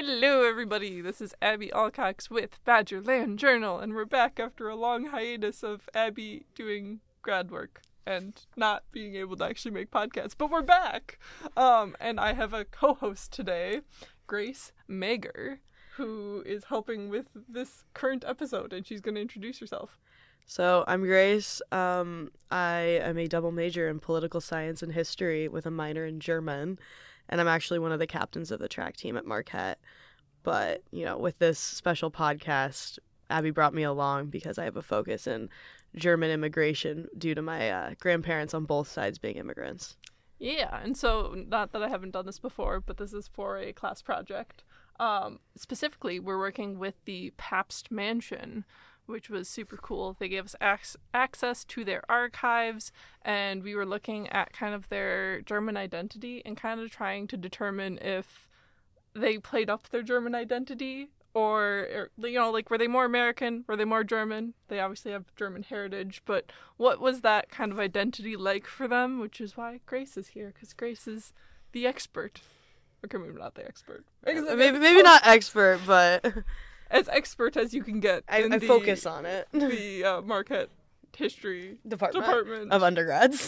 Hello, everybody. This is Abby Alcox with Badgerland Journal, and we're back after a long hiatus of Abby doing grad work and not being able to actually make podcasts. But we're back, and I have a co-host today, Grace Mager, who is helping with this current episode, and she's going to introduce herself. So I'm Grace. I am a double major in political science and history with a minor in German, and I'm actually one of the captains of the track team at Marquette. But, with this special podcast, Abby brought me along because I have a focus in German immigration due to my grandparents on both sides being immigrants. Yeah, and so, not that I haven't done this before, but this is for a class project. Specifically, we're working with the Pabst Mansion, which was super cool. They gave us access to their archives, and we were looking at kind of their German identity and kind of trying to determine if they played up their German identity or were they more American? Were they more German? They obviously have German heritage, but what was that kind of identity like for them, which is why Grace is here, because Grace is the expert. Okay, maybe not the expert. Maybe not expert, but as expert as you can get. I focus on it. The Marquette History Department of undergrads.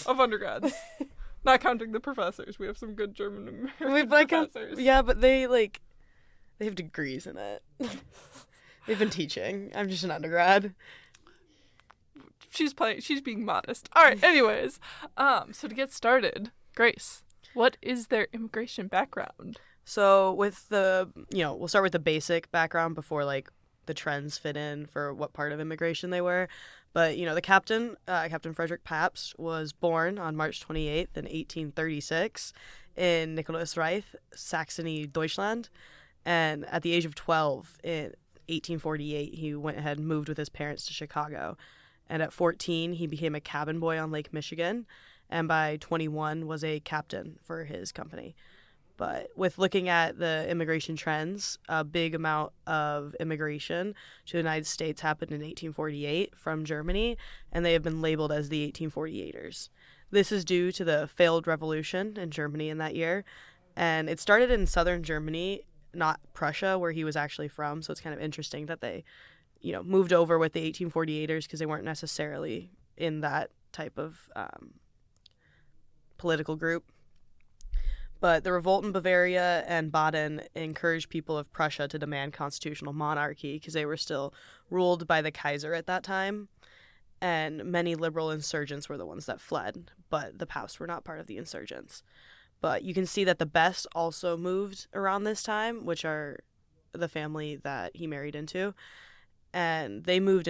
Not counting the professors. We have some good German professors. Yeah, but they have degrees in it. They've been teaching. I'm just an undergrad. She's being modest. All right, anyways. So to get started, Grace, what is their immigration background? So with we'll start with the basic background before the trends fit in for what part of immigration they were. But, the captain, Captain Frederick Pabst, was born on March 28th in 1836 in Nikolausreich, Saxony, Deutschland. And at the age of 12 in 1848, he went ahead and moved with his parents to Chicago. And at 14, he became a cabin boy on Lake Michigan. And by 21, was a captain for his company. But with looking at the immigration trends, a big amount of immigration to the United States happened in 1848 from Germany, and they have been labeled as the 1848ers. This is due to the failed revolution in Germany in that year, and it started in southern Germany, not Prussia, where he was actually from, so it's kind of interesting that they, moved over with the 1848ers because they weren't necessarily in that type of political group. But the revolt in Bavaria and Baden encouraged people of Prussia to demand constitutional monarchy because they were still ruled by the Kaiser at that time. And many liberal insurgents were the ones that fled, but the Pabsts were not part of the insurgents. But you can see that the Bests also moved around this time, which are the family that he married into. And they moved in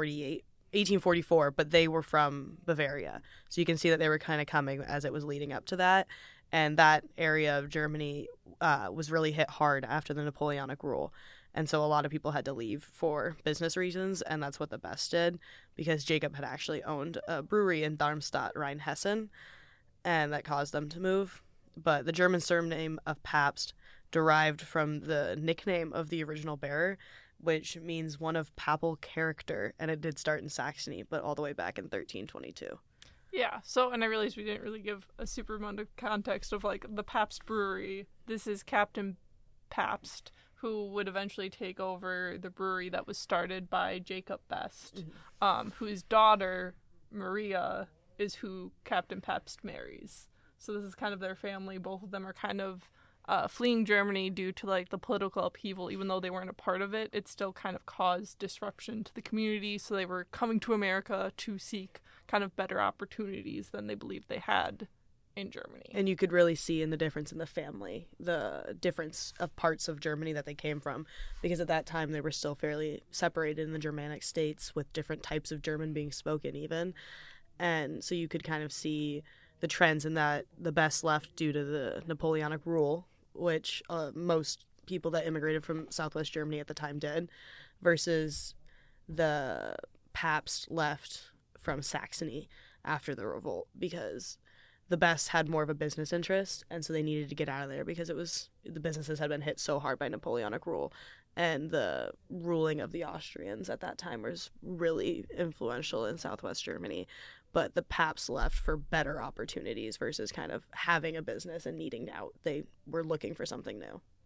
1844, but they were from Bavaria. So you can see that they were kind of coming as it was leading up to that. And that area of Germany was really hit hard after the Napoleonic rule. And so a lot of people had to leave for business reasons, and that's what the Bests did, because Jacob had actually owned a brewery in Darmstadt, Rheinhessen, and that caused them to move. But the German surname of Pabst derived from the nickname of the original bearer, which means one of papal character, and it did start in Saxony, but all the way back in 1322. Yeah, and I realized we didn't really give a super amount of context of, the Pabst Brewery. This is Captain Pabst, who would eventually take over the brewery that was started by Jacob Best, whose daughter, Maria, is who Captain Pabst marries. So this is kind of their family. Both of them are kind of fleeing Germany due to, the political upheaval. Even though they weren't a part of it, it still kind of caused disruption to the community. So they were coming to America to seek kind of better opportunities than they believed they had in Germany. And you could really see in the difference in the family, the difference of parts of Germany that they came from, because at that time they were still fairly separated in the Germanic states with different types of German being spoken even. And so you could kind of see the trends in that the Bests left due to the Napoleonic rule, which most people that immigrated from Southwest Germany at the time did, versus the Pabst left from Saxony after the revolt, because the Bests had more of a business interest, and so they needed to get out of there because the businesses had been hit so hard by Napoleonic rule, and the ruling of the Austrians at that time was really influential in Southwest Germany. But the Pabsts left for better opportunities versus kind of having a business and needing out. They were looking for something new.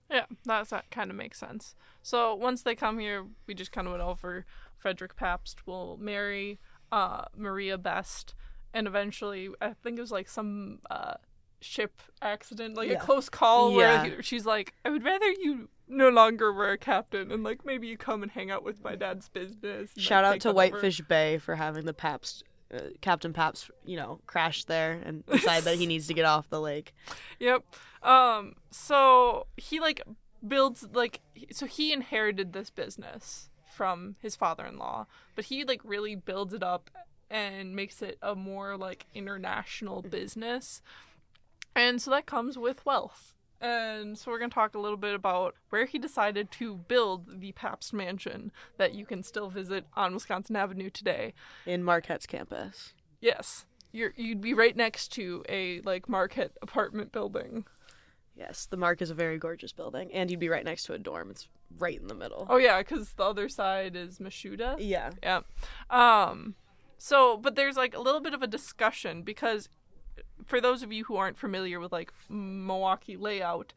Yeah, that kind of makes sense. So once they come here, we just kind of went over Frederick Pabst will marry Maria Best, and eventually, I think it was like some ship accident, like a Yeah. close call Yeah. where she's like, I would rather you no longer were a captain, and like maybe you come and hang out with my dad's business. And, Shout like, out take to that over." Whitefish Bay for having the Pabst, Captain Pabst, crash there and decide that he needs to get off the lake. Yep. So he like builds like so he inherited this business from his father-in-law, but he like really builds it up and makes it a more like international business. And so that comes with wealth. And so we're going to talk a little bit about where he decided to build the Pabst Mansion that you can still visit on Wisconsin Avenue today. In Marquette's campus. Yes. You'd be right next to a like Marquette apartment building. Yes, the Mark is a very gorgeous building, and you'd be right next to a dorm. It's right in the middle. Oh yeah, because the other side is Mashuda. Yeah. Yeah. But there's like a little bit of a discussion because for those of you who aren't familiar with like Milwaukee layout,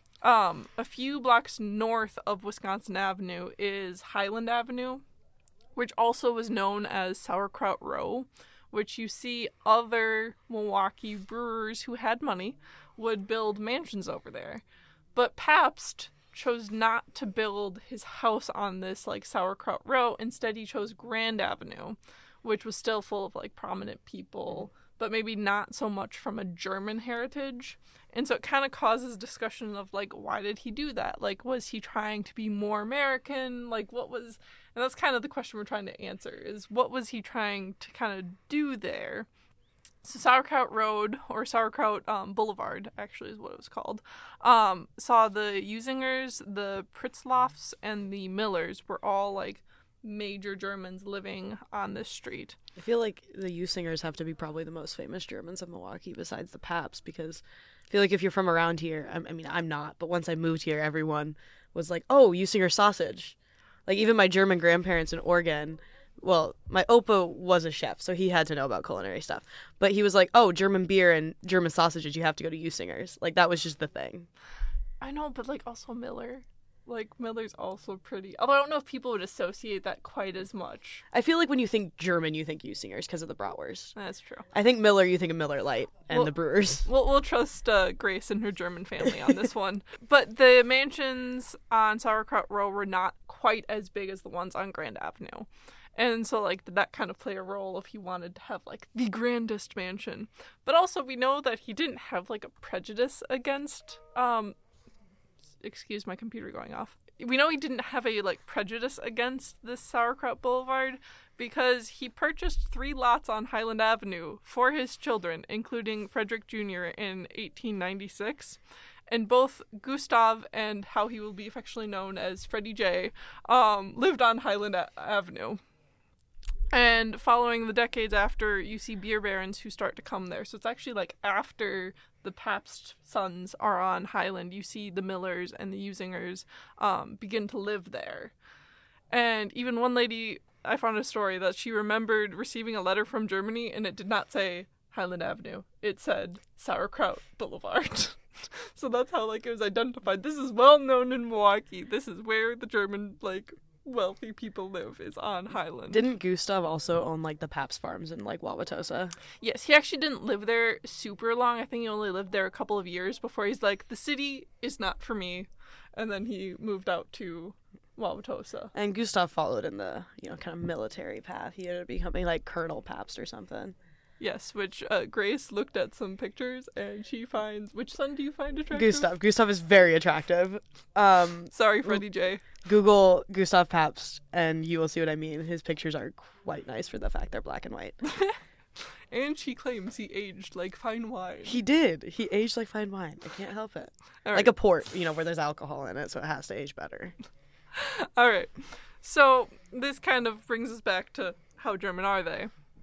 a few blocks north of Wisconsin Avenue is Highland Avenue, which also was known as Sauerkraut Row, which you see other Milwaukee brewers who had money would build mansions over there. But Pabst chose not to build his house on this like Sauerkraut Row. Instead, he chose Grand Avenue, which was still full of like prominent people, but maybe not so much from a German heritage. And so it kind of causes discussion of like, why did he do that? Like, was he trying to be more American? Like, what was, and that's kind of the question we're trying to answer is what was he trying to kind of do there? So Sauerkraut Road, or Sauerkraut Boulevard, actually is what it was called, saw the Usingers, the Pritzloffs, and the Millers were all like major Germans living on this street. I feel like the Usingers have to be probably the most famous Germans of Milwaukee besides the Pabst, because I feel like if you're from around here, I mean, I'm not, but once I moved here, everyone was like, oh, Usinger sausage. Like, even my German grandparents in Oregon, well, my Opa was a chef, so he had to know about culinary stuff. But he was like, oh, German beer and German sausages, you have to go to Usingers. Like, that was just the thing. I know, but like also Miller. Like, Miller's also pretty. Although I don't know if people would associate that quite as much. I feel like when you think German, you think Usingers because of the bratwurst. That's true. I think Miller, you think of Miller Lite and Well- the Brewers. We'll trust Grace and her German family on this one. But the mansions on Sauerkraut Row were not quite as big as the ones on Grand Avenue. And so, like, did that kind of play a role if he wanted to have, like, the grandest mansion? But also, we know that he didn't have, like, a prejudice against, excuse my computer going off. We know he didn't have a, like, prejudice against this Sauerkraut Boulevard because he purchased 3 lots on Highland Avenue for his children, including Frederick Jr. in 1896. And both Gustav and how he will be affectionately known as Freddie J. Lived on Highland Avenue. And following the decades after, you see beer barons who start to come there. So it's actually like after the Pabst sons are on Highland, you see the Millers and the Usingers begin to live there. And even one lady, I found a story that she remembered receiving a letter from Germany and it did not say Highland Avenue. It said Sauerkraut Boulevard. So that's how like it was identified. This is well known in Milwaukee. This is where the German like wealthy people live, is on Highland. Didn't Gustav also own, like, the Pabst farms in, like, Wauwatosa? Yes, he actually didn't live there super long. I think he only lived there a couple of years before he's like, the city is not for me. And then he moved out to Wauwatosa. And Gustav followed in the, kind of military path. He ended up becoming, like, Colonel Pabst or something. Yes, which Grace looked at some pictures and she finds... Which son do you find attractive? Gustav. Gustav is very attractive. Sorry, Freddie J. Google Gustav Pabst and you will see what I mean. His pictures are quite nice for the fact they're black and white. And she claims he aged like fine wine. He did. He aged like fine wine. I can't help it. All Like right. a port, where there's alcohol in it, so it has to age better. All right. So this kind of brings us back to how German are they?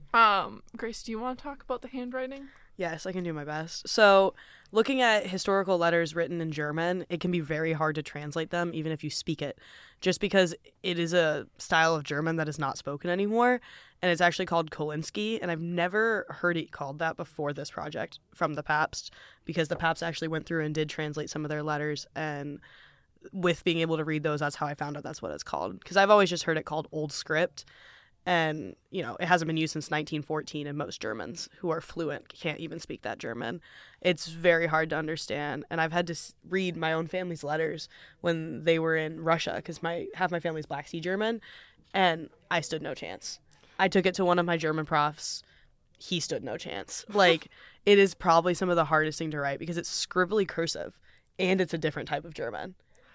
Grace, do you want to talk about the handwriting? Yes, I can do my best. So, looking at historical letters written in German, it can be very hard to translate them, even if you speak it, just because it is a style of German that is not spoken anymore, and it's actually called Kolinsky, and I've never heard it called that before this project from the Pabst, because the Pabst actually went through and did translate some of their letters, and with being able to read those, that's how I found out that's what it's called, because I've always just heard it called Old Script. And, it hasn't been used since 1914, and most Germans who are fluent can't even speak that German. It's very hard to understand, and I've had to read my own family's letters when they were in Russia, because half my family's Black Sea German, and I stood no chance. I took it to one of my German profs. He stood no chance. Like, it is probably some of the hardest thing to write, because it's scribbly cursive, and it's a different type of German.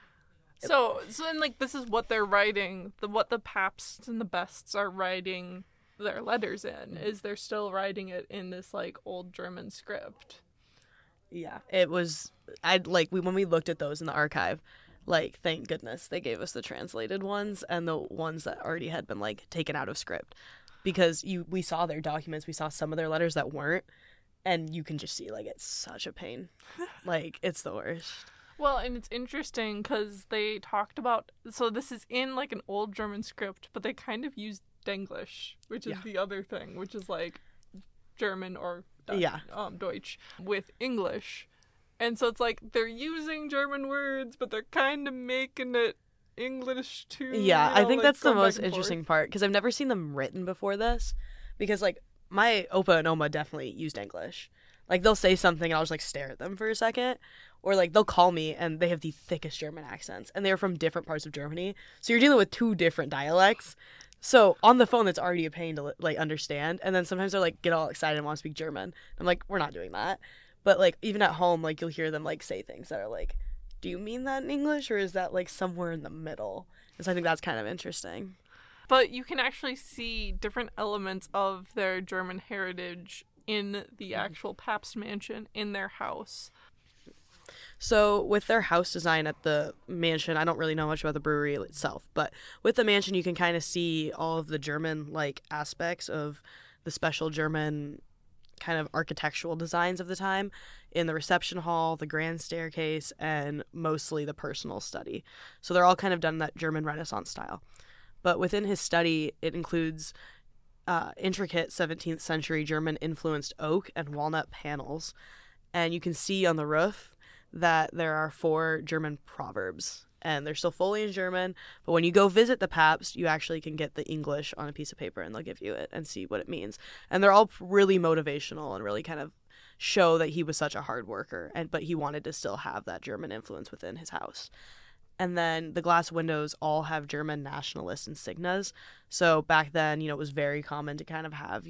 So then, like, this is what they're writing, what the Pabsts and the Bests are writing their letters in, is they're still writing it in this, like, old German script. Yeah, it was, when we looked at those in the archive, like, thank goodness they gave us the translated ones and the ones that already had been, like, taken out of script. Because we saw their documents, we saw some of their letters that weren't, and you can just see, like, it's such a pain. Like, it's the worst. Well, and it's interesting because they talked about, so this is in, like, an old German script, but they kind of used Denglish, which is the other thing, which is, like, German or Deutsch with English. And so it's like they're using German words, but they're kind of making it English too. Yeah, I think like, that's the most interesting part, because I've never seen them written before this, because, like, my Opa and Oma definitely used English. Like, they'll say something and I'll just, like, stare at them for a second. Or, like, they'll call me and they have the thickest German accents. And they're from different parts of Germany. So you're dealing with two different dialects. So on the phone, it's already a pain to, like, understand. And then sometimes they're, like, get all excited and want to speak German. I'm like, we're not doing that. But, like, even at home, like, you'll hear them, like, say things that are like, do you mean that in English? Or is that, like, somewhere in the middle? And so I think that's kind of interesting. But you can actually see different elements of their German heritage in the actual Pabst mansion in their house. So with their house design at the mansion, I don't really know much about the brewery itself, but with the mansion you can kind of see all of the German like aspects of the special German kind of architectural designs of the time in the reception hall, the grand staircase, and mostly the personal study. So they're all kind of done in that German Renaissance style. But within his study, it includes intricate 17th century German influenced oak and walnut panels. And you can see on the roof that there are 4 German proverbs, and they're still fully in German, but when you go visit the Pabst, you actually can get the English on a piece of paper and they'll give you it and see what it means. And they're all really motivational and really kind of show that he was such a hard worker, but he wanted to still have that German influence within his house. And then the glass windows all have German nationalist insignias. So back then, it was very common to kind of have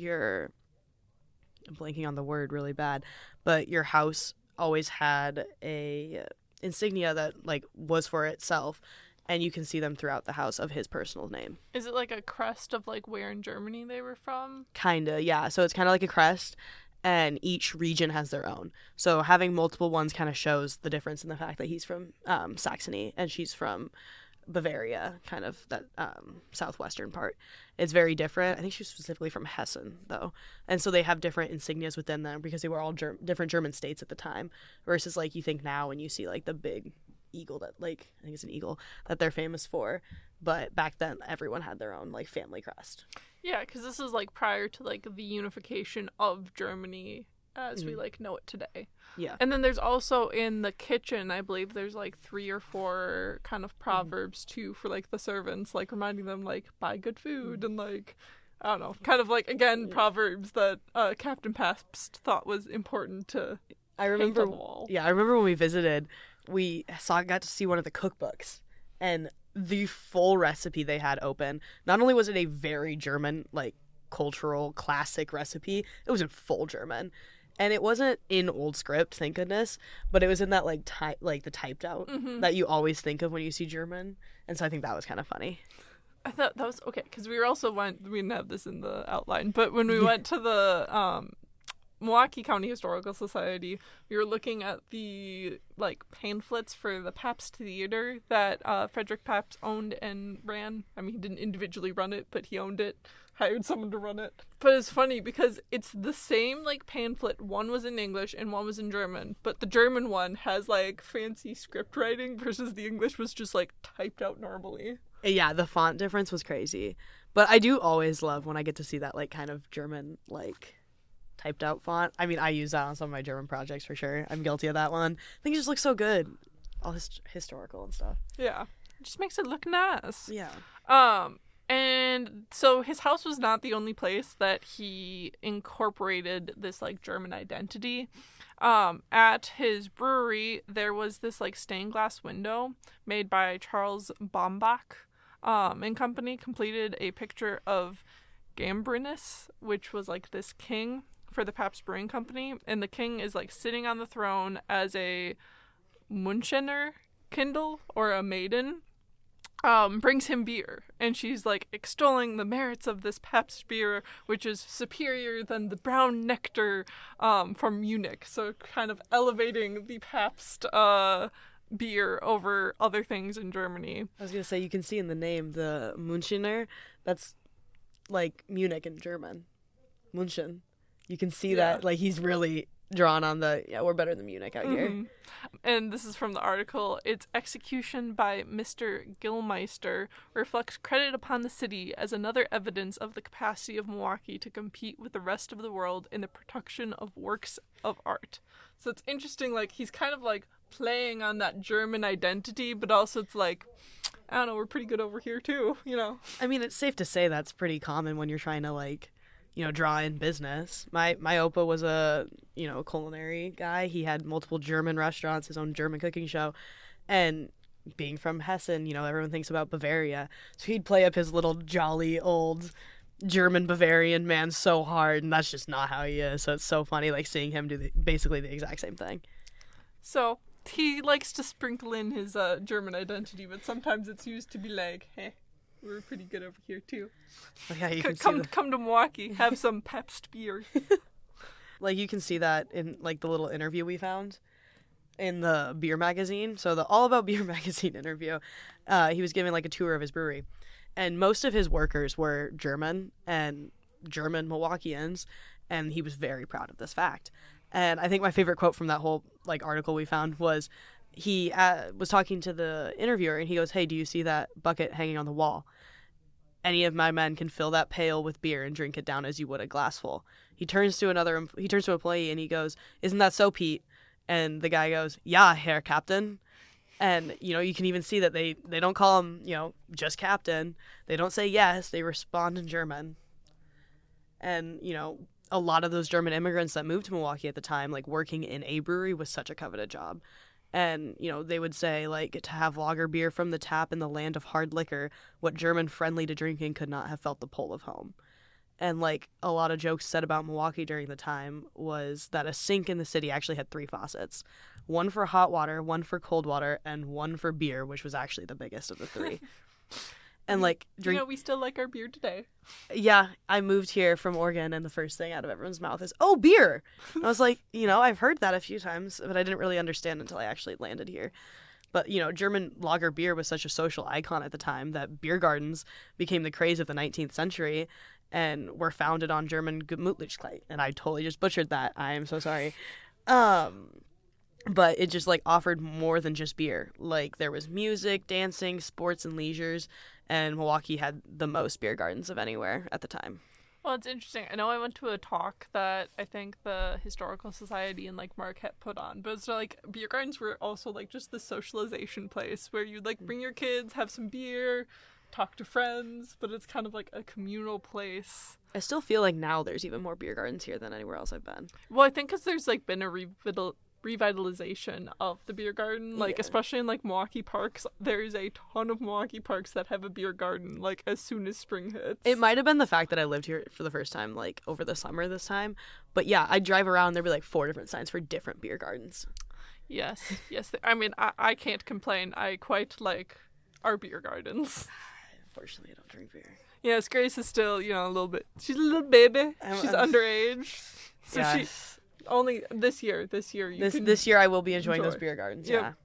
I'm blanking on the word really bad, but your house always had a insignia that like was for itself, and you can see them throughout the house of his personal name. Is it like a crest of like where in Germany they were from? Kinda, yeah. So it's kind of like a crest, and each region has their own. So having multiple ones kind of shows the difference in the fact that he's from Saxony and she's from Bavaria, kind of that southwestern part. It's very different. I think she's specifically from Hessen, though. And so they have different insignias within them because they were all different German states at the time. Versus, like, you think now when you see, like, the big eagle that, like, I think it's an eagle that they're famous for. But back then, everyone had their own, like, family crest. Yeah, because this is, like, prior to, like, the unification of Germany as we, like, know it today. Yeah. And then there's also in the kitchen, I believe there's like 3 or 4 kind of proverbs too for like the servants, like reminding them like buy good food and like, I don't know, kind of like, again, proverbs that Captain Pabst thought was important to paint on the wall. Yeah, I remember when we visited, we got to see one of the cookbooks, and the full recipe they had open. Not only was it a very German, like, cultural classic recipe, it was in full German. And it wasn't in old script, thank goodness, but it was in that like the typed out that you always think of when you see German. And so I think that was kind of funny. I thought that was okay because we didn't have this in the outline, but when we went to the Milwaukee County Historical Society, we were looking at the like pamphlets for the Pabst Theater that Frederick Pabst owned and ran. I mean, he didn't individually run it, but he owned it. hired someone to run it. But it's funny because it's the same like pamphlet. One was in English and one was in German, but the German one has like fancy script writing versus the English was just like typed out normally. Yeah, the font difference was crazy. But I do always love when I get to see that like kind of German like typed out font. I mean, I use that on some of my German projects for sure. I'm guilty of that one. I think it just looks so good. All historical and stuff. Yeah. It just makes it look nice. Yeah. And so his house was not the only place that he incorporated this like German identity. At his brewery, there was this like stained glass window made by Charles Bombach and company, completed a picture of Gambrinus, which was like this king for the Pabst Brewing Company, and the king is like sitting on the throne as a Münchener Kindle or a maiden. Brings him beer, and she's like extolling the merits of this Pabst beer, which is superior than the brown nectar from Munich. So kind of elevating the Pabst beer over other things in Germany. I was gonna say, you can see in the name the Münchener. That's like Munich in German. München. You can see that like he's really drawn on the we're better than Munich out here. And this is from the article. Its execution by Mr. Gillmeister reflects credit upon the city as another evidence of the capacity of Milwaukee to compete with the rest of the world in the production of works of art. So it's interesting, like he's kind of like playing on that German identity, but also it's like, I don't know, we're pretty good over here too, you know. I mean, it's safe to say that's pretty common when you're trying to like, you know, draw in business. My Opa was a, you know, culinary guy. He had multiple German restaurants, his own German cooking show. And being from Hessen, you know, everyone thinks about Bavaria. So he'd play up his little jolly old German Bavarian man so hard, and that's just not how he is. So it's so funny, like, seeing him do basically the exact same thing. So he likes to sprinkle in his German identity, but sometimes it's used to be like, hey, we're pretty good over here too. Yeah, you can come to Milwaukee, have some Pabst beer. Like you can see that in like the little interview we found in the beer magazine. So the All About Beer magazine interview, he was giving like a tour of his brewery, and most of his workers were German and German Milwaukeeans, and he was very proud of this fact. And I think my favorite quote from that whole like article we found was, he was talking to the interviewer, and he goes, "Hey, do you see that bucket hanging on the wall? Any of my men can fill that pail with beer and drink it down as you would a glassful." He turns to an employee, and he goes, "Isn't that so, Pete?" And the guy goes, "Yeah, Herr Captain." And, you know, you can even see that they don't call him, you know, just Captain. They don't say yes. They respond in German. And, you know, a lot of those German immigrants that moved to Milwaukee at the time, like working in a brewery was such a coveted job. And, you know, they would say, like, to have lager beer from the tap in the land of hard liquor, what German friendly to drinking could not have felt the pull of home. And, like, a lot of jokes said about Milwaukee during the time was that a sink in the city actually had 3 faucets. One for hot water, one for cold water, and one for beer, which was actually the biggest of the 3. And, like, You know, we still like our beer today. Yeah, I moved here from Oregon, and the first thing out of everyone's mouth is, "Oh, beer!" And I was like, you know, I've heard that a few times, but I didn't really understand until I actually landed here. But, you know, German lager beer was such a social icon at the time that beer gardens became the craze of the 19th century and were founded on German Gemütlichkeit. And I totally just butchered that. I am so sorry. But it just, like, offered more than just beer. Like, there was music, dancing, sports, and leisures, and Milwaukee had the most beer gardens of anywhere at the time. Well, it's interesting. I know I went to a talk that I think the Historical Society in, like, Marquette put on, but it's like, beer gardens were also, like, just the socialization place where you'd, like, bring your kids, have some beer, talk to friends, but it's kind of like a communal place. I still feel like now there's even more beer gardens here than anywhere else I've been. Well, I think because there's, like, been a revitalization of the beer garden, like, especially in, like, Milwaukee parks. There's a ton of Milwaukee parks that have a beer garden, like, as soon as spring hits. It might have been the fact that I lived here for the first time, like, over the summer this time, but yeah, I'd drive around, there'd be, like, 4 different signs for different beer gardens. Yes. I mean, I can't complain. I quite like our beer gardens. Unfortunately, I don't drink beer. Yes, Grace is still, you know, a little bit, she's a little baby. She's underage. So yeah. she... Only this year This year I will be enjoying those beer gardens. Yep. Yeah.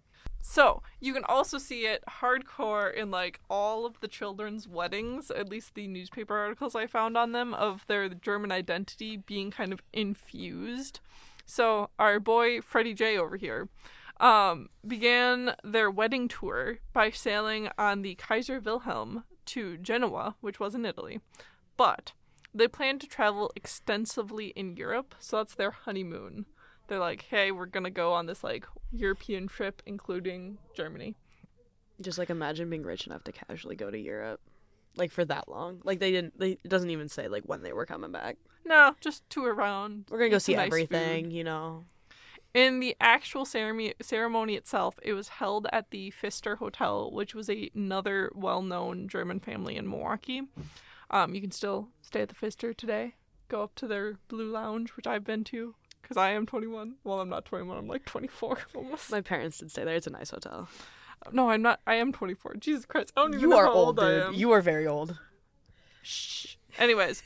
So, you can also see it hardcore in, like, all of the children's weddings, at least the newspaper articles I found on them, of their German identity being kind of infused. So, our boy, Freddie J. over here, began their wedding tour by sailing on the Kaiser Wilhelm to Genoa, which was in Italy. But they planned to travel extensively in Europe, so that's their honeymoon. They're like, hey, we're gonna go on this, like, European trip, including Germany. Just, like, imagine being rich enough to casually go to Europe, like, for that long. Like, it doesn't even say, like, when they were coming back. No, just tour around. We're gonna go see nice everything, food. you know. In the actual ceremony itself, it was held at the Pfister Hotel, which was another well-known German family in Milwaukee. You can still stay at the Pfister today. Go up to their Blue Lounge, which I've been to, because I am 21. Well, I'm not 21. I'm like 24 almost. My parents did stay there. It's a nice hotel. No, I'm not. I am 24. Jesus Christ. I don't even You know are how old I dude. am. You are very old. Shh. Anyways,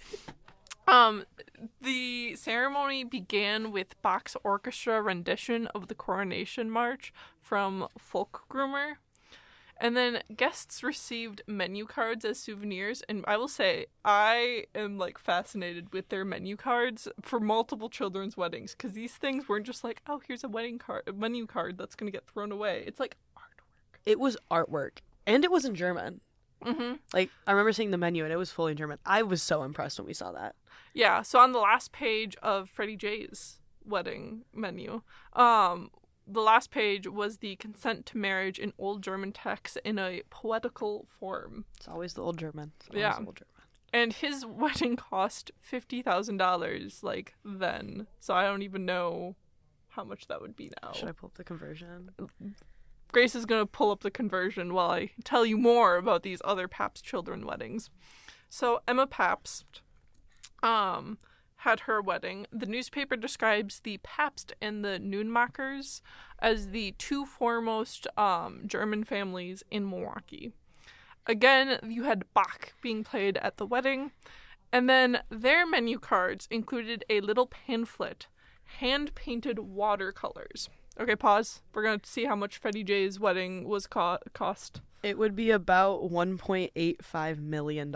the ceremony began with Bach's orchestra rendition of the Coronation March from Folk Groomer. And then guests received menu cards as souvenirs, and I will say, I am, like, fascinated with their menu cards for multiple children's weddings, because these things weren't just like, oh, here's a menu card that's going to get thrown away. It's like artwork. It was artwork, and it was in German. Mm-hmm. Like, I remember seeing the menu, and it was fully in German. I was so impressed when we saw that. Yeah, so on the last page of Freddie J's wedding menu, the last page was the consent to marriage in Old German text in a poetical form. It's always the old German. Yeah. And his wedding cost $50,000, like, then. So I don't even know how much that would be now. Should I pull up the conversion? Grace is going to pull up the conversion while I tell you more about these other Pabst children weddings. So Emma Pabst had her wedding. The newspaper describes the Pabst and the Nunmachers as the two foremost German families in Milwaukee. Again, you had Bach being played at the wedding, and then their menu cards included a little pamphlet, hand-painted watercolors. Okay, pause. We're going to see how much Freddie J's wedding was cost. It would be about $1.85 million.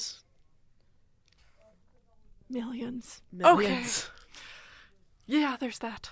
Millions. Millions. Okay. Yeah, there's that.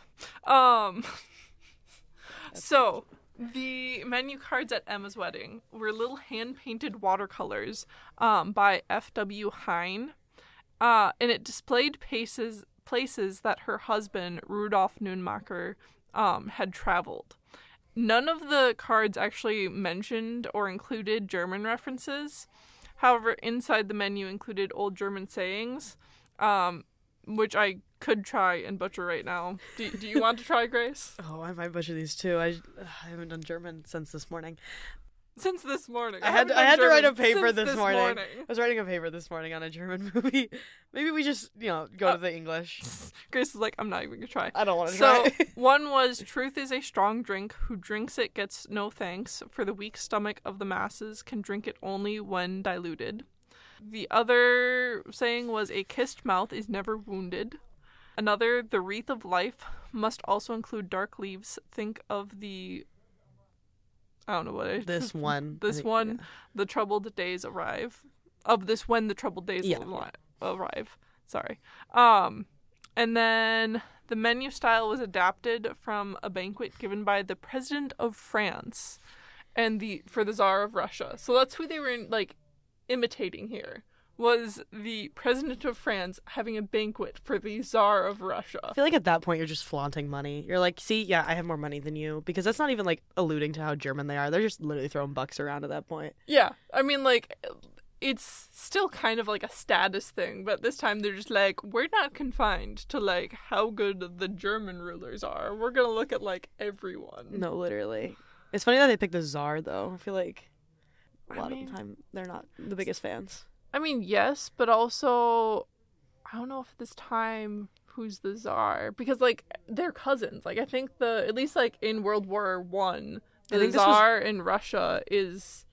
So, the menu cards at Emma's wedding were little hand-painted watercolors by F.W. Hine, and it displayed places that her husband, Rudolf Nunmacher, had traveled. None of the cards actually mentioned or included German references. However, inside the menu included old German sayings, which I could try and butcher right now. Do you want to try, Grace? Oh, I might butcher these too. I haven't done German since this morning. Since this morning. I had to write a paper this morning. morning. I was writing a paper this morning on a German movie. Maybe we just, go to the English. Grace is like, I'm not even going to try. I don't want to try. So, one was, truth is a strong drink. Who drinks it gets no thanks. For the weak stomach of the masses can drink it only when diluted. The other saying was, a kissed mouth is never wounded. Another, the wreath of life must also include dark leaves. Think of the... I don't know what it is. This one. Yeah. The troubled days arrive. Of this when the troubled days arrive. Sorry. And then the menu style was adapted from a banquet given by the President of France and for the Tsar of Russia. So that's who they were imitating here. Was the President of France having a banquet for the Tsar of Russia. I feel like at that point you're just flaunting money. You're like, see, yeah, I have more money than you. Because that's not even alluding to how German they are. They're just literally throwing bucks around at that point. Yeah. I mean, it's still kind of like a status thing. But this time they're just like, we're not confined to how good the German rulers are. We're going to look at everyone. No, literally. It's funny that they picked the Tsar, though. I feel like a lot of the time they're not the biggest fans. I mean, yes, but also, I don't know if this time who's the Tsar, because they're cousins. I think at least in World War I, the Tsar in Russia is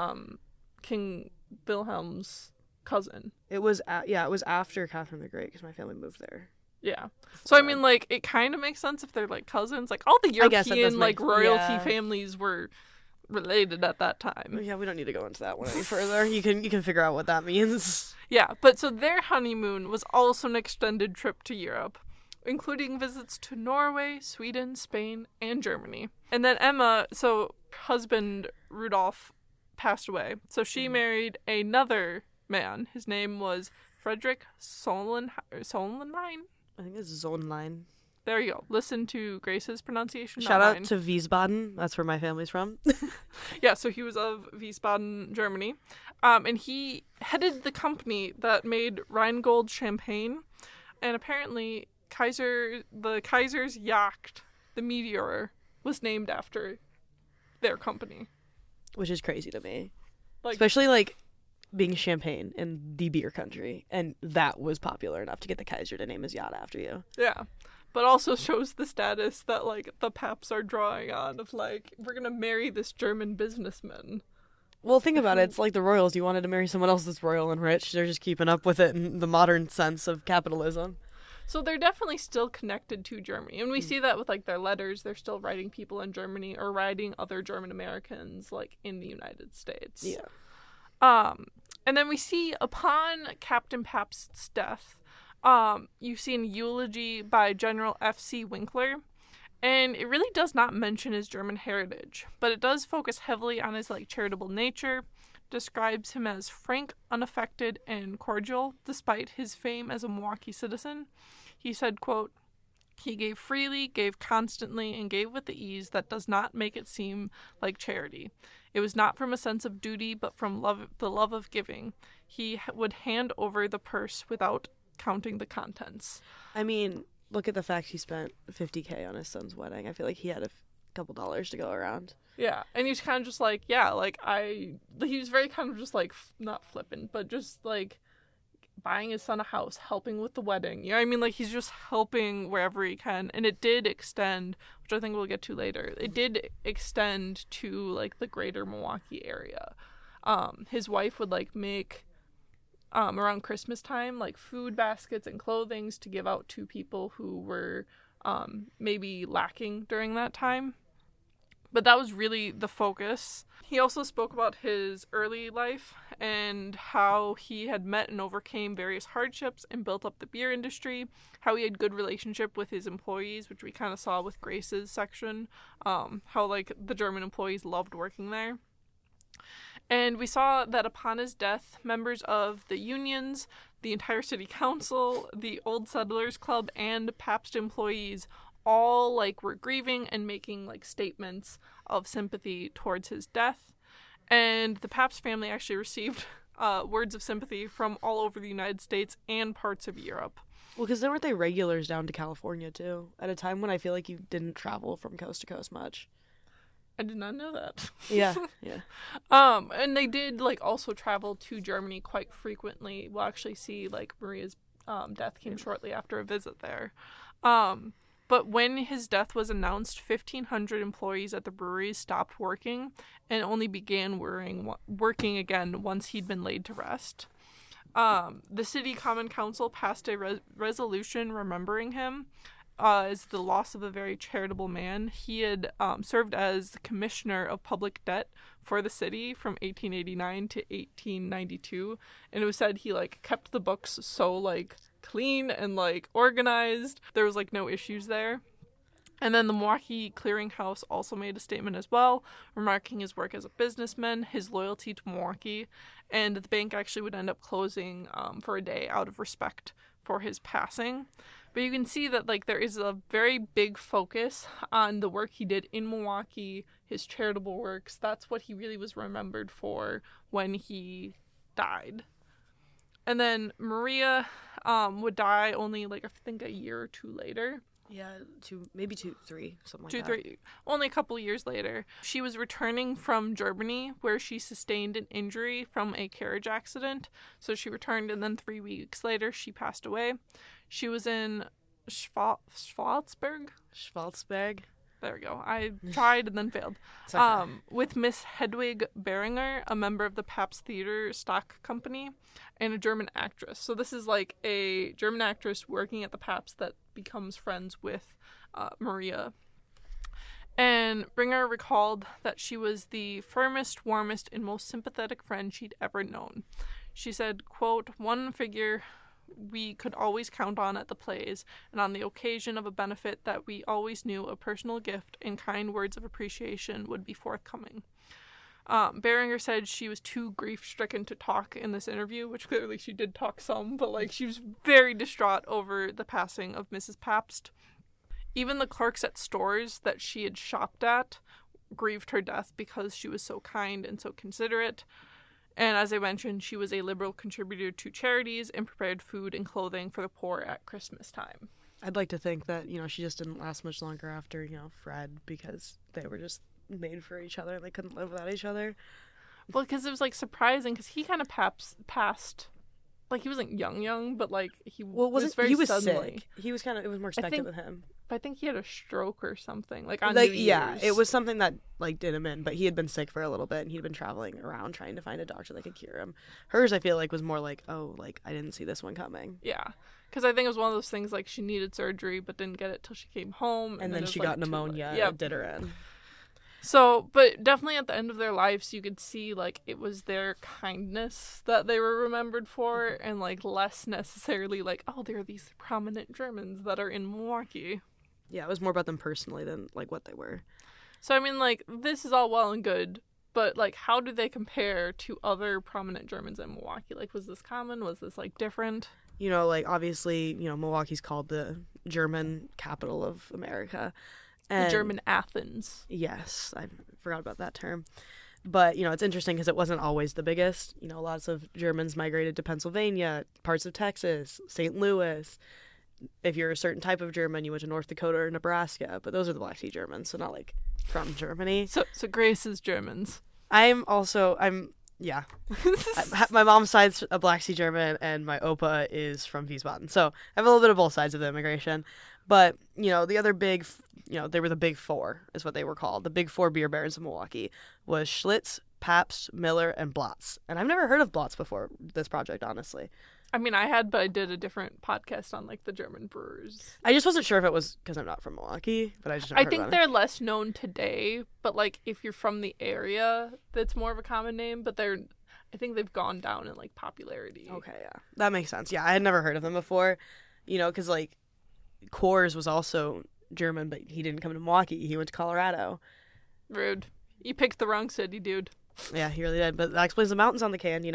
King Wilhelm's cousin. It was after Catherine the Great because my family moved there. Yeah. So, I mean, like, it kind of makes sense if they're, like, cousins. Like, all the European, like, royalty families were related at that time. Yeah, we don't need to go into that one any further. You can figure out what that means. Yeah, but so their honeymoon was also an extended trip to Europe, including visits to Norway, Sweden, Spain, and Germany. And then Emma, so husband Rudolph passed away. So she married another man. His name was Frederick Sollenheim. I think it's Zonline. There you go. Listen to Grace's pronunciation. Shout out to Wiesbaden. That's where my family's from. Yeah, so he was of Wiesbaden, Germany. And he headed the company that made Rheingold champagne. And apparently, the Kaiser's yacht, the Meteor, was named after their company. Which is crazy to me. Like, especially, like, being champagne in the beer country. And that was popular enough to get the Kaiser to name his yacht after you. Yeah. But also shows the status that, like, the paps are drawing on of, like, we're going to marry this German businessman. Well, think about it. It's like the royals. You wanted to marry someone else that's royal and rich. They're just keeping up with it in the modern sense of capitalism. So they're definitely still connected to Germany. And we see that with, like, their letters. They're still writing people in Germany or writing other German Americans, like, in the United States. Yeah. And then we see upon Captain Pabst's death, you see an eulogy by General F.C. Winkler, and it really does not mention his German heritage, but it does focus heavily on his, like, charitable nature, describes him as frank, unaffected, and cordial, despite his fame as a Milwaukee citizen. He said, quote, "He gave freely, gave constantly, and gave with the ease that does not make it seem like charity. It was not from a sense of duty, but from the love of giving. He would hand over the purse without counting the contents." I mean, look at the fact he spent $50K on his son's wedding. I feel like he had a couple dollars to go around. Yeah, and he's kind of just like, yeah, like, he was very kind of just, like, not flippant, but just, like, buying his son a house, helping with the wedding. You know what I mean? Like, he's just helping wherever he can. And it did extend, which I think we'll get to later, it did extend to, like, the greater Milwaukee area. His wife would, like, make, around Christmas time, like, food baskets and clothings to give out to people who were maybe lacking during that time. But that was really the focus. He also spoke about his early life and how he had met and overcame various hardships and built up the beer industry, how he had good relationship with his employees, which we kind of saw with Grace's section, how, like, the German employees loved working there. And we saw that upon his death, members of the unions, the entire city council, the Old Settlers Club, and Pabst employees all, like, were grieving and making, like, statements of sympathy towards his death. And the Pabst family actually received words of sympathy from all over the United States and parts of Europe. Well, because weren't they regulars down to California, too? At a time when I feel like you didn't travel from coast to coast much. I did not know that. Yeah. And they did, like, also travel to Germany quite frequently. We'll actually see, like, Maria's death came shortly after a visit there. But when his death was announced, 1,500 employees at the breweries stopped working and only began working again once he'd been laid to rest. The City Common Council passed a resolution remembering him as the loss of a very charitable man. He had served as the Commissioner of Public Debt for the city from 1889 to 1892, and it was said he, like, kept the books so, like, clean and, like, organized. There was, like, no issues there. And then the Milwaukee Clearinghouse also made a statement as well, remarking his work as a businessman, his loyalty to Milwaukee, and the bank actually would end up closing for a day out of respect for his passing. But you can see that, like, there is a very big focus on the work he did in Milwaukee, his charitable works. That's what he really was remembered for when he died. And then Maria would die only, like, I think a year or two later. Yeah, maybe 2, 3, something like that. 2, 3, only a couple years later. She was returning from Germany, where she sustained an injury from a carriage accident. So she returned, and then 3 weeks later, she passed away. She was in Schwarzberg. There we go. I tried and then failed. It's okay. With Miss Hedwig Beringer, a member of the Pabst Theater stock company, and a German actress. So this is like a German actress working at the Pabst that becomes friends with Maria. And Bringer recalled that she was the firmest, warmest, and most sympathetic friend she'd ever known. She said, quote, "One figure we could always count on at the plays, and on the occasion of a benefit that we always knew a personal gift and kind words of appreciation would be forthcoming." Beringer said she was too grief-stricken to talk in this interview, which clearly she did talk some, but like she was very distraught over the passing of Mrs. Pabst. Even the clerks at stores that she had shopped at grieved her death because she was so kind and so considerate. And as I mentioned, she was a liberal contributor to charities and prepared food and clothing for the poor at Christmas time. I'd like to think that, she just didn't last much longer after, Fred, because they were just made for each other. They couldn't live without each other. Well, because it was, like, surprising, because he kind of passed, like, he wasn't young, but, like, he was very suddenly. Sick. He was it was more expected with him. But I think he had a stroke or something, like, on New Year's. Yeah, it was something that, like, did him in, but he had been sick for a little bit, and he'd been traveling around trying to find a doctor that could cure him. Hers, I feel like, was more like, oh, like, I didn't see this one coming. Yeah, because I think it was one of those things, like, she needed surgery, but didn't get it till she came home. And then she got pneumonia, and it did her in. So, but definitely at the end of their lives, you could see, like, it was their kindness that they were remembered for, and, like, less necessarily, like, oh, there are these prominent Germans that are in Milwaukee. Yeah, it was more about them personally than, like, what they were. So, I mean, like, this is all well and good, but, like, how do they compare to other prominent Germans in Milwaukee? Like, was this common? Was this, like, different? Like, obviously, Milwaukee's called the German capital of America. The German Athens. Yes, I forgot about that term. But, it's interesting because it wasn't always the biggest. Lots of Germans migrated to Pennsylvania, parts of Texas, St. Louis. If you're a certain type of German, you went to North Dakota or Nebraska. But those are the Black Sea Germans, so not, like, from Germany. So Grace is Germans. Yeah. My mom's side's a Black Sea German, and my opa is from Wiesbaden. So I have a little bit of both sides of the immigration. But, the other big, they were the Big Four, is what they were called. The Big Four beer barons of Milwaukee was Schlitz, Pabst, Miller, and Blatz. And I've never heard of Blatz before this project, honestly. I mean, I had, but I did a different podcast on, like, the German brewers. I just wasn't sure if it was because I'm not from Milwaukee, but I just never heard I think about they're less known today, but, like, if you're from the area, that's more of a common name, but I think they've gone down in, like, popularity. Okay, yeah. That makes sense. Yeah, I had never heard of them before, because, like, Coors was also German, but he didn't come to Milwaukee. He went to Colorado. Rude. You picked the wrong city, dude. Yeah, he really did. But that explains the mountains on the can,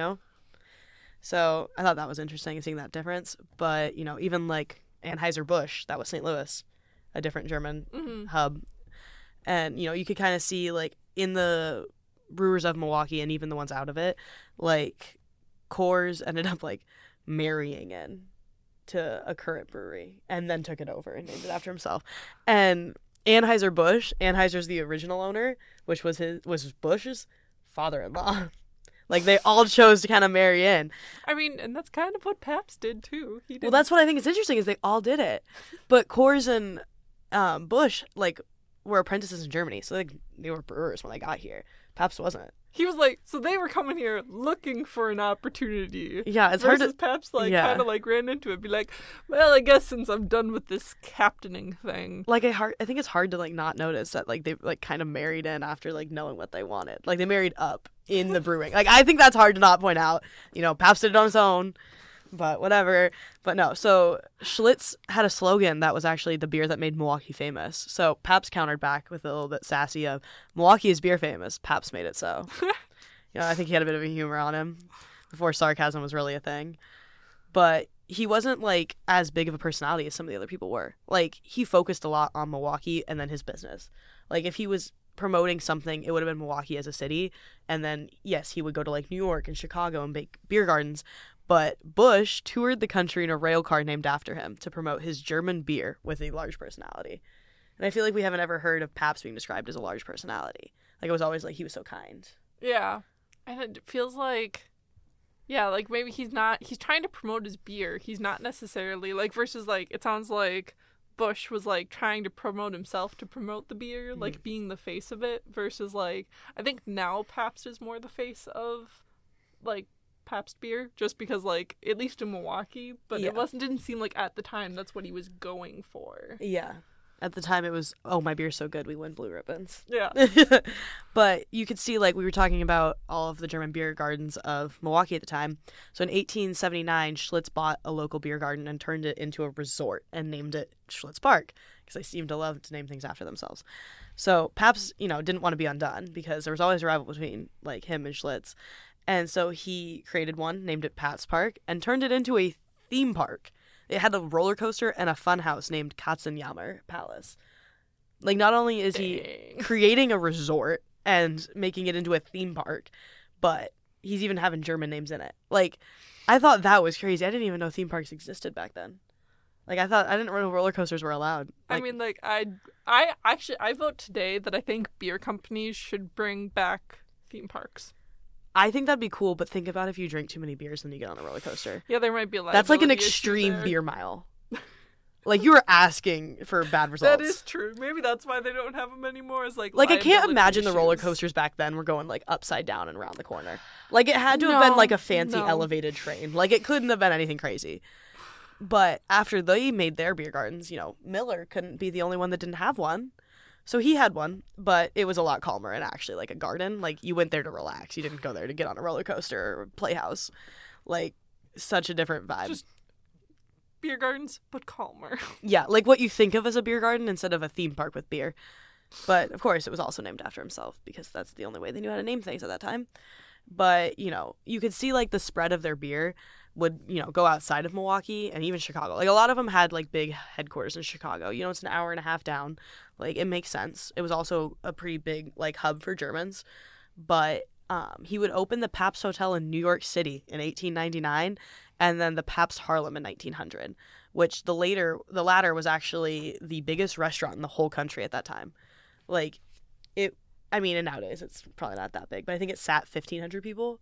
So I thought that was interesting, seeing that difference. But, even like Anheuser-Busch, that was St. Louis, a different German hub. And, you could kind of see, like, in the brewers of Milwaukee and even the ones out of it, like, Coors ended up, like, marrying in to a current brewery and then took it over and named it after himself. And Anheuser-Busch, Anheuser's the original owner, which was Busch's father-in-law. Like, they all chose to kind of marry in. I mean, and that's kind of what Pabst did, too. Well, that's what I think is interesting, is they all did it. But Coors and Busch, like, were apprentices in Germany, so they were brewers when they got here. Pabst wasn't. He was like, so they were coming here looking for an opportunity. Yeah, it's hard to... Pabst, like, kind of, like, ran into it. Be like, well, I guess since I'm done with this captaining thing. Like, I think it's hard to, like, not notice that, like, they, like, kind of married in after, like, knowing what they wanted. Like, they married up in the brewing. Like, I think that's hard to not point out. Pabst did it on its own. But whatever. But no, so Schlitz had a slogan that was actually the beer that made Milwaukee famous. So Pabst countered back with a little bit sassy of, Milwaukee is beer famous, Pabst made it so. I think he had a bit of a humor on him before sarcasm was really a thing. But he wasn't, like, as big of a personality as some of the other people were. Like, he focused a lot on Milwaukee and then his business. Like, if he was promoting something, it would have been Milwaukee as a city. And then, yes, he would go to, like, New York and Chicago and bake beer gardens. But Busch toured the country in a rail car named after him to promote his German beer with a large personality. And I feel like we haven't ever heard of Pabst being described as a large personality. Like, it was always like he was so kind. Yeah. And it feels like, yeah, like, maybe he's trying to promote his beer. He's not necessarily, like, versus, like, it sounds like Bush was like trying to promote himself to promote the beer, like being the face of it, versus like I think now Pabst is more the face of like Pabst beer, just because like at least in Milwaukee, but it didn't seem like at the time that's what he was going for. Yeah. At the time, it was, oh, my beer's so good, we win blue ribbons. Yeah. But you could see, like, we were talking about all of the German beer gardens of Milwaukee at the time. So in 1879, Schlitz bought a local beer garden and turned it into a resort and named it Schlitz Park, because they seem to love to name things after themselves. So Pabst, didn't want to be undone, because there was always a rival between, like, him and Schlitz. And so he created one, named it Pabst Park, and turned it into a theme park. It had a roller coaster and a fun house named Katzenjammer Palace. Like, not only is he creating a resort and making it into a theme park, but he's even having German names in it. Like, I thought that was crazy. I didn't even know theme parks existed back then. Like, I didn't know roller coasters were allowed. Like, I mean, like, I vote today that I think beer companies should bring back theme parks. I think that'd be cool, but think about if you drink too many beers and you get on a roller coaster. Yeah, there might be a lot. That's like an extreme beer mile. Like, you were asking for bad results. That is true. Maybe that's why they don't have them anymore. Is like I can't imagine the roller coasters back then were going like upside down and around the corner. Like, it had to have been like a fancy elevated train. Like, it couldn't have been anything crazy. But after they made their beer gardens, Miller couldn't be the only one that didn't have one. So he had one, but it was a lot calmer and actually like a garden. Like, you went there to relax. You didn't go there to get on a roller coaster or playhouse. Like, such a different vibe. Just beer gardens, but calmer. Yeah, like what you think of as a beer garden instead of a theme park with beer. But, of course, it was also named after himself because that's the only way they knew how to name things at that time. But, you could see, like, the spread of their beer would, go outside of Milwaukee and even Chicago. Like, a lot of them had, like, big headquarters in Chicago. It's an hour and a half down. Like, it makes sense. It was also a pretty big, like, hub for Germans. But he would open the Pabst Hotel in New York City in 1899 and then the Pabst Harlem in 1900, which the latter was actually the biggest restaurant in the whole country at that time. Like, and nowadays it's probably not that big, but I think it sat 1,500 people.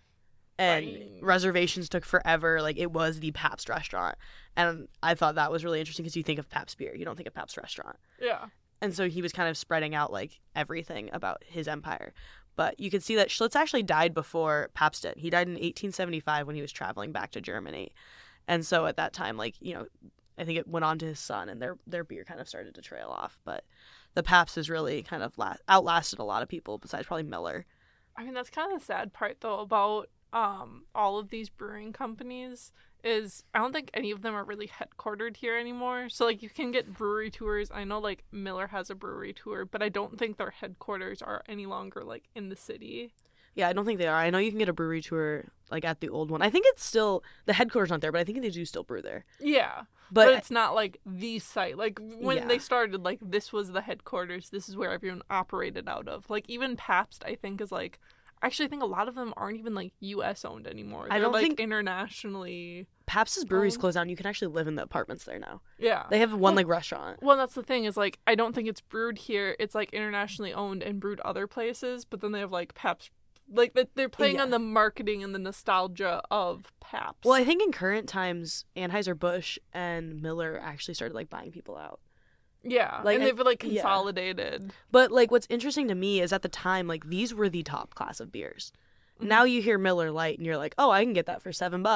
And reservations took forever. Like, it was the Pabst restaurant. And I thought that was really interesting because you think of Pabst beer. You don't think of Pabst restaurant. Yeah. And so he was kind of spreading out, like, everything about his empire. But you could see that Schlitz actually died before Pabst did. He died in 1875 when he was traveling back to Germany. And so at that time, like, I think it went on to his son, and their beer kind of started to trail off. But the Pabst has really kind of outlasted a lot of people besides probably Miller. I mean, that's kind of the sad part, though, about all of these brewing companies is I don't think any of them are really headquartered here anymore. So, like, you can get brewery tours. I know, like, Miller has a brewery tour, but I don't think their headquarters are any longer, like, in the city. Yeah, I don't think they are. I know you can get a brewery tour, like, at the old one. I think it's still, the headquarters aren't there, but I think they do still brew there. Yeah. But it's not, like, the site. Like, when they started, like, this was the headquarters. This is where everyone operated out of. Like, even Pabst, I think, is, like, actually, I think a lot of them aren't even, like, U.S. owned anymore. They're, like, internationally Pabst's breweries closed down. You can actually live in the apartments there now. Yeah. They have one, like, restaurant. Well, that's the thing is, like, I don't think it's brewed here. It's, like, internationally owned and brewed other places. But then they have, like, Pabst. Like, they're playing on the marketing and the nostalgia of Pabst. Well, I think in current times, Anheuser-Busch and Miller actually started, like, buying people out. Yeah, like, and they've, like, consolidated. Yeah. But, like, what's interesting to me is at the time, like, these were the top class of beers. Mm-hmm. Now you hear Miller Lite and you're like, oh, I can get that for $7.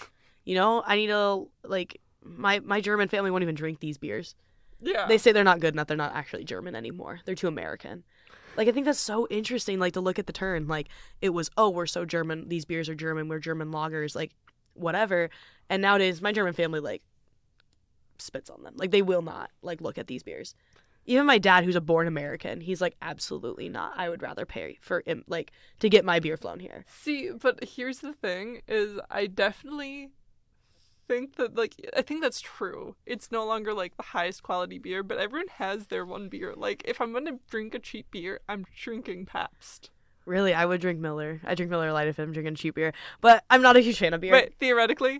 I need to, like, my German family won't even drink these beers. Yeah. They say they're not good enough. They're not actually German anymore. They're too American. Like, I think that's so interesting, like, to look at the turn. Like, it was, oh, we're so German. These beers are German. We're German lagers. Like, whatever. And nowadays, my German family, like, spits on them. Like, they will not, like, look at these beers. Even my dad, who's a born American, he's like, absolutely not. I would rather pay for, like, to get my beer flown here. See, but here's the thing, is I definitely think that, like, I think that's true. It's no longer, like, the highest quality beer, but everyone has their one beer. Like, if I'm going to drink a cheap beer, I'm drinking Pabst. Really, I would drink Miller. I drink Miller Lite if I'm drinking cheap beer. But I'm not a huge fan of beer. Wait, theoretically,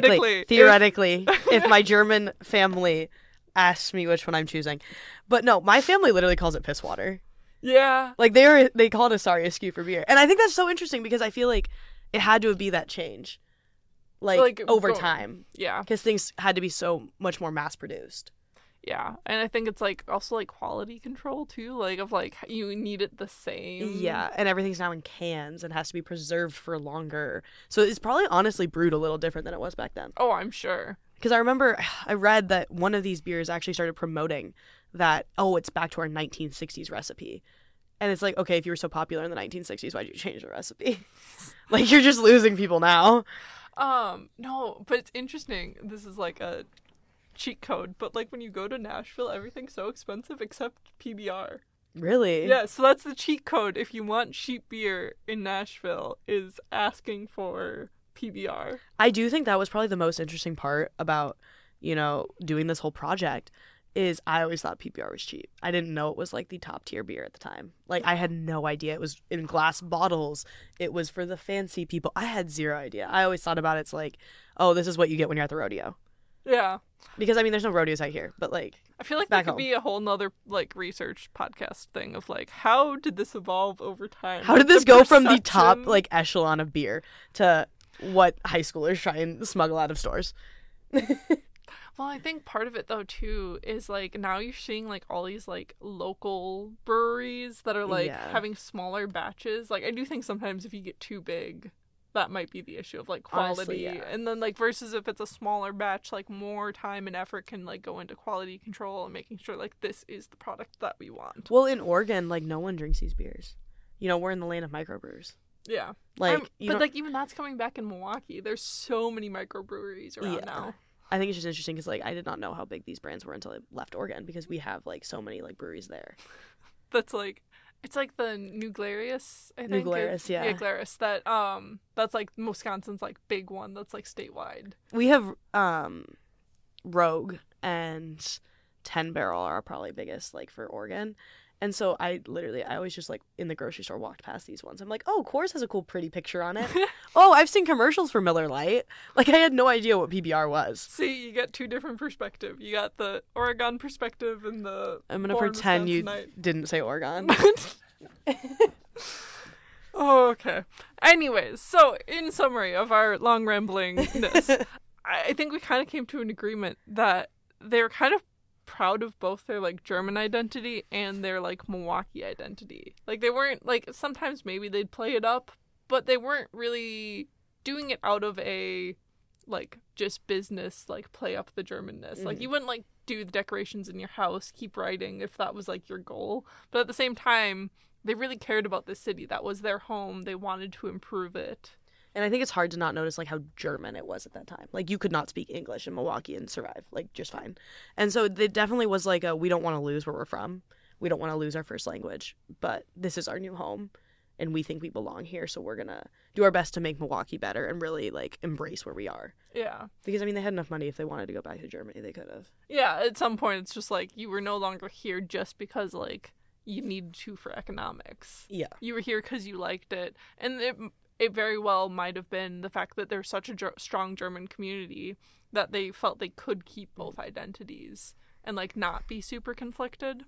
if my German family asks me which one I'm choosing. But no, my family literally calls it piss water. Yeah. Like, they call it a sorry SKU for beer. And I think that's so interesting because I feel like it had to be that change. Like over time. Yeah. Because things had to be so much more mass-produced. Yeah, and I think it's like also like quality control too, like of like you need it the same. Yeah, and everything's now in cans and has to be preserved for longer. So it's probably honestly brewed a little different than it was back then. Oh, I'm sure. Because I remember I read that one of these beers actually started promoting that, oh, it's back to our 1960s recipe. And it's like, okay, if you were so popular in the 1960s, why'd you change the recipe? Like, you're just losing people now. No, but it's interesting. This is like a cheat code, but like when you go to Nashville, everything's so expensive except PBR. Really? Yeah, so that's the cheat code if you want cheap beer in Nashville, is asking for PBR. I do think that was probably the most interesting part about, doing this whole project is I always thought PBR was cheap. I didn't know it was like the top tier beer at the time. Like, I had no idea it was in glass bottles. It was for the fancy people. I had zero idea. I always thought about it's like, oh, this is what you get when you're at the rodeo. Yeah. Because, I mean, there's no rodeos out here, but like, I feel like back that could be a whole nother like research podcast thing of like, how did this evolve over time? How did this go from the top like echelon of beer to what high schoolers try and smuggle out of stores? Well, I think part of it though too is like now you're seeing like all these like local breweries that are like having smaller batches. Like I do think sometimes if you get too big, that might be the issue of like quality. Honestly, yeah. And then like versus if it's a smaller batch, like more time and effort can like go into quality control and making sure like this is the product that we want. Well, in Oregon, like no one drinks these beers. We're in the land of microbrewers. Yeah. Like, but like even that's coming back in Milwaukee. There's so many microbreweries around now. I think it's just interesting because like I did not know how big these brands were until I left Oregon because we have like so many like breweries there. That's like it's like the New Glarus, I think. New Glarus, yeah. Yeah, Glarus. That's like Wisconsin's like big one that's like statewide. We have Rogue and 10 Barrel are probably biggest like for Oregon. And so I always just like in the grocery store walked past these ones. I'm like, oh, Coors has a cool pretty picture on it. Oh, I've seen commercials for Miller Lite. Like I had no idea what PBR was. See, you get two different perspectives. You got the Oregon perspective and the I'm going to pretend you didn't say Oregon. Oh, okay. Anyways, so in summary of our long ramblingness, I think we kind of came to an agreement that they were kind of proud of both their like German identity and their like Milwaukee identity. Like they weren't like sometimes maybe they'd play it up, but they weren't really doing it out of a like just business like play up the Germanness. Like you wouldn't like do the decorations in your house, keep writing if that was like your goal. But at the same time, they really cared about the city. That was their home. They wanted to improve it. And I think it's hard to not notice like how German it was at that time. Like you could not speak English in Milwaukee and survive like just fine. And so it definitely was like we don't want to lose where we're from. We don't want to lose our first language, but this is our new home and we think we belong here, so we're going to do our best to make Milwaukee better and really like embrace where we are. Yeah. Because I mean they had enough money if they wanted to go back to Germany, they could have. Yeah, at some point it's just like you were no longer here just because like you needed to for economics. Yeah. You were here because you liked it. And it very well might have been the fact that there's such a strong German community that they felt they could keep both identities and like not be super conflicted.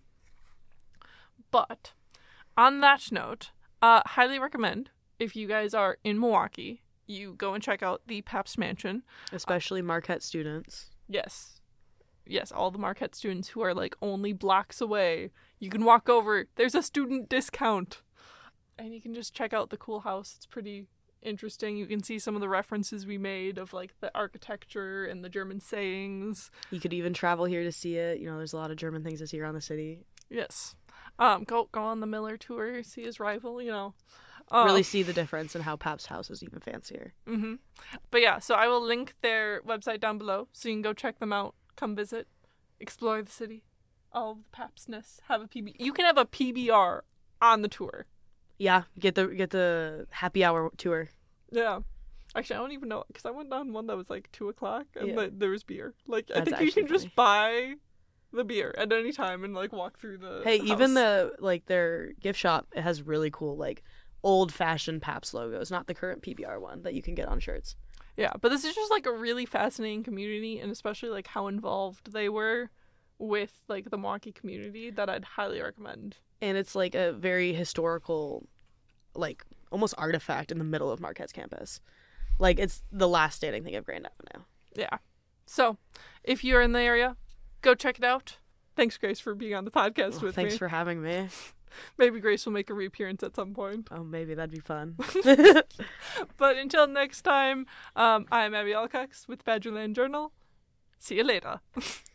But on that note, highly recommend if you guys are in Milwaukee, you go and check out the Pabst Mansion. Especially Marquette students. Yes, all the Marquette students who are like only blocks away. You can walk over. There's a student discount. And you can just check out the cool house. It's pretty interesting. You can see some of the references we made of like the architecture and the German sayings. You could even travel here to see it. There's a lot of German things to see around the city. Yes. Go on the Miller tour, see his rival, really see the difference in how Pabst House is even fancier. Mm-hmm. But yeah, so I will link their website down below so you can go check them out, come visit, explore the city, all of the Pabstness, have a PB. You can have a PBR on the tour. Yeah, get the happy hour tour. Yeah. Actually, I don't even know, because I went on one that was like 2:00 and there was beer. Like, I That's think you can funny. just buy the beer at any time and like walk through the Hey, house. even their gift shop, it has really cool like old-fashioned Pabst logos, not the current PBR one that you can get on shirts. Yeah, but this is just like a really fascinating community, and especially like how involved they were with like the Milwaukee community, that I'd highly recommend. And it's like a very historical, like almost artifact in the middle of Marquette's campus. Like it's the last standing thing of Grand Avenue. Yeah. So, if you're in the area, go check it out. Thanks, Grace, for being on the podcast with Thanks me. for having me. Maybe Grace will make a reappearance at some point. Oh, maybe that'd be fun. But until next time, I'm Abby Alcox with Badgerland Journal. See you later.